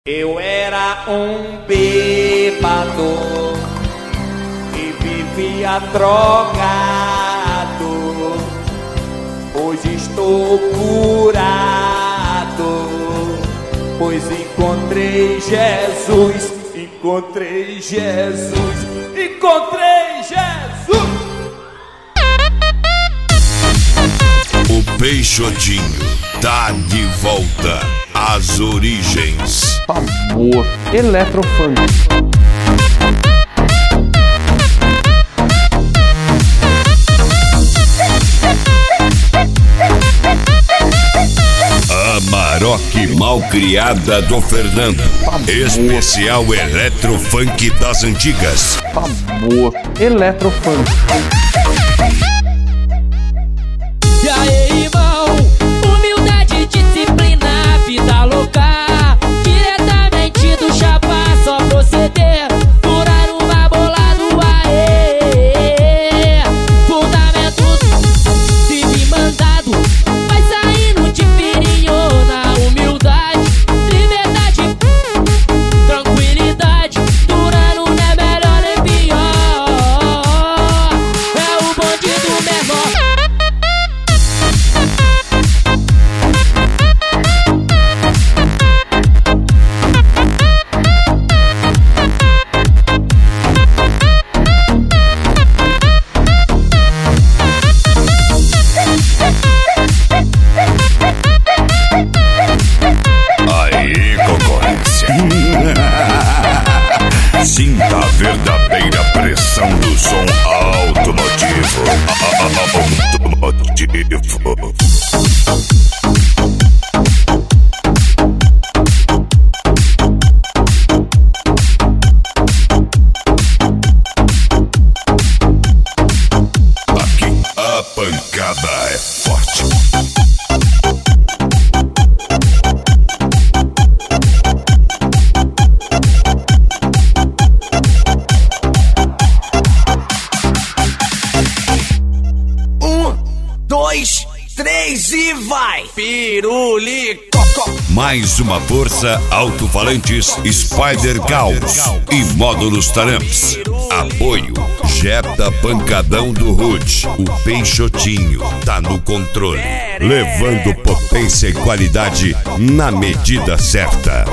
Eu era um bêbado e vivia drogado. Hoje estou curado, pois encontrei Jesus. Encontrei Jesus. Encontrei Jesus. O Peixotinho tá de volta às origens. Sabor Eletrofunk. A Maroque Malcriada do Fernando. Especial Eletrofunk das antigas. Sabor Eletrofunk. E aí, irmão? Humildade, disciplina, vida louca. Diretamente do chapa, só proceder. Furar uma bola no aê. Fundamento, se me mandado, vai saindo de fininho na humildade. Liberdade, tranquilidade. Durando não é melhor nem pior. É o bonde do menor. Aí, concorrência. Sinta a verdadeira pressão do som automotivo. Aqui a pancada é forte. Dois, três e vai! Piruli-cocó! Mais uma força, alto-falantes, Spider Caos e módulos Taramps. Apoio, Jetta Pancadão do Hood. O Peixotinho tá no controle, levando potência e qualidade na medida certa.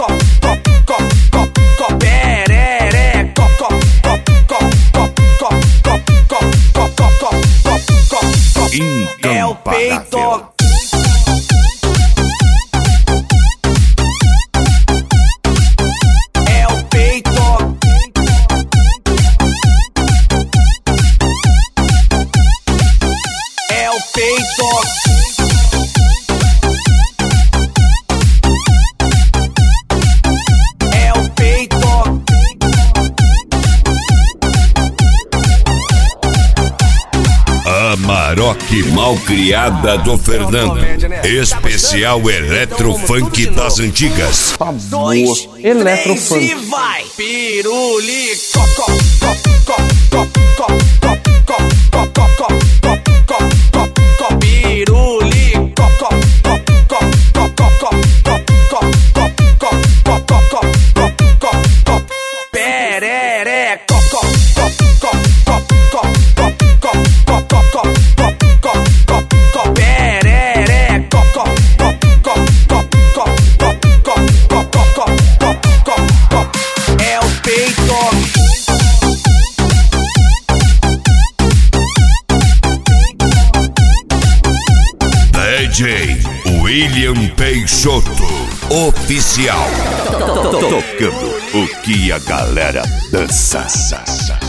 É o peito. É o peito. É o peito. É o peito. A Maroque Malcriada do Fernando. Especial Eletrofunk das antigas. Sabor Eletrofunk. E vai! Piruli-cocó. Piruli-cocó. Pereré. É o peito. DJ William Peixoto, oficial. Tocando o que a galera dança.